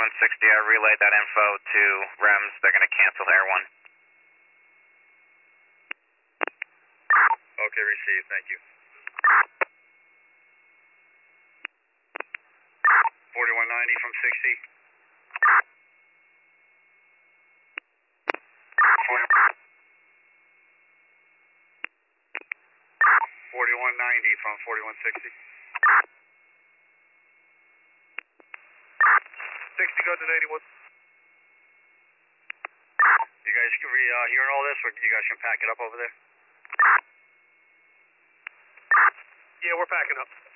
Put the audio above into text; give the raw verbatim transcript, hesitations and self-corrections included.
forty-one sixty, I relayed that info to R E M S. They're going to cancel Air one. Okay, received. Thank you. forty-one ninety from sixty. forty-one ninety from forty-one sixty. sixty, go to eighty-one. You guys can be uh, hearing all this, or you guys can pack it up over there? Yeah, we're packing up.